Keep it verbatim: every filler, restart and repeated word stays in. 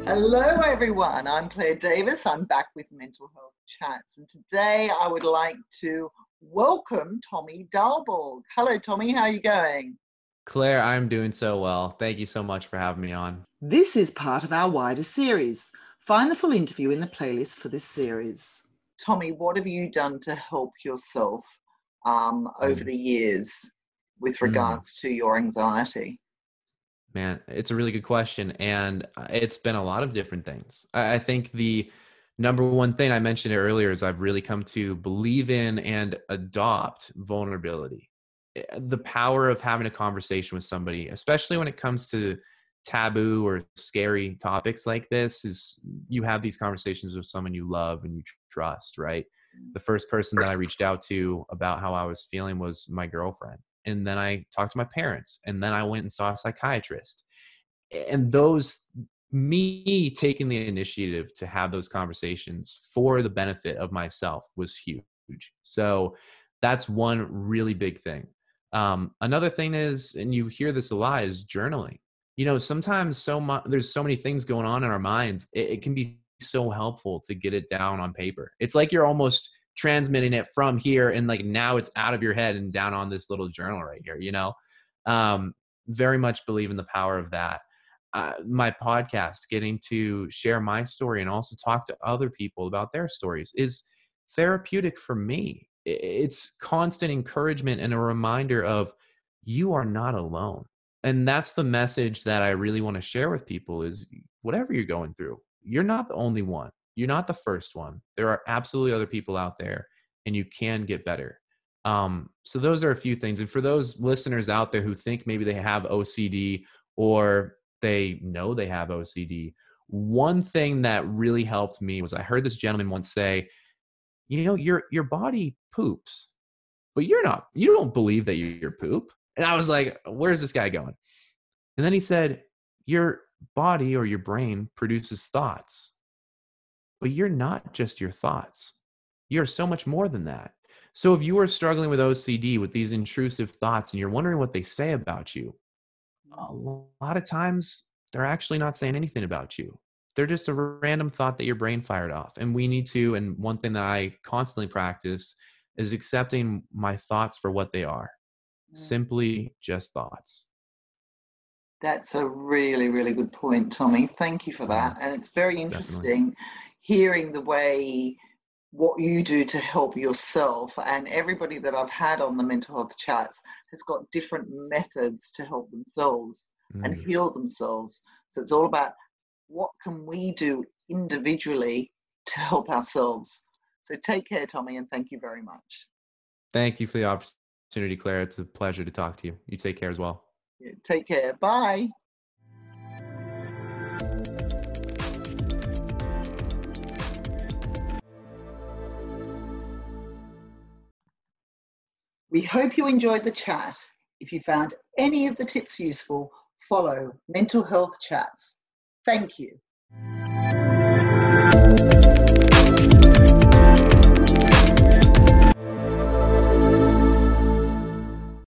Hello, everyone. I'm Claire Davis. I'm back with Mental Health Chats. And today I would like to welcome Tommy Dalborg. Hello, Tommy. How are you going? Claire, I'm doing so well. Thank you so much for having me on. This is part of our wider series. Find the full interview in the playlist for this series. Tommy, what have you done to help yourself um, over Mm. the years with Mm. regards to your anxiety? Man, it's a really good question. And it's been a lot of different things. I I think the number one thing I mentioned it earlier is I've really come to believe in and adopt vulnerability. Eh, The power of having a conversation with somebody, especially when it comes to taboo or scary topics like this, is you have these conversations with someone you love and you tr- trust, right? The first person that I reached out to about how I was feeling was my girlfriend. And then I talked to my parents, and then I went and saw a psychiatrist. And those, me taking the initiative to have those conversations for the benefit of myself was huge. So that's one really big thing. Um, another thing is, and you hear this a lot, is journaling. You know, sometimes so much, there's so many things going on in our minds. It, it can be so helpful to get it down on paper. It's like you're almost transmitting it from here, and like now it's out of your head and down on this little journal right here, you know? Um, very much believe in the power of that. Uh, my podcast, getting to share my story and also talk to other people about their stories, is therapeutic for me. I- It's constant encouragement and a reminder of you are not alone. And that's the message that I really want to share with people is whatever you're going through, you're not the only one. You're not the first one. There are absolutely other people out there, and you can get better. Um, so those are a few things. And for those listeners out there who think maybe they have O C D or they know they have O C D, one thing that really helped me was I heard this gentleman once say, you know, your your body poops, but you're not, you don't believe that you're poop. And I was like, where's this guy going? And then he said, your body or your brain produces thoughts, but you're not just your thoughts. You're so much more than that. So if you are struggling with O C D, with these intrusive thoughts, and you're wondering what they say about you, a lot of times they're actually not saying anything about you. They're just a random thought that your brain fired off. And we need to, and one thing that I constantly practice is accepting my thoughts for what they are. Mm. Simply just thoughts. That's a really, really good point, Tommy. Thank you for Mm, that. And it's very definitely. interesting hearing the way what you do to help yourself. And everybody that I've had on the mental health chats has got different methods to help themselves and Mm, heal themselves. So it's all about what can we do individually to help ourselves. So take care, Tommy, and thank you very much. thank you for the opportunity, Claire. It's a pleasure to talk to you. You take care as well. Yeah, take care. Bye. We hope you enjoyed the chat. If you found any of the tips useful, follow Mental Health Chats. Thank you.